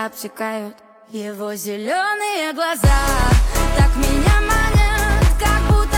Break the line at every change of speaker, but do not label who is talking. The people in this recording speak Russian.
обтекают его зеленые глаза. Так меня манят, как будто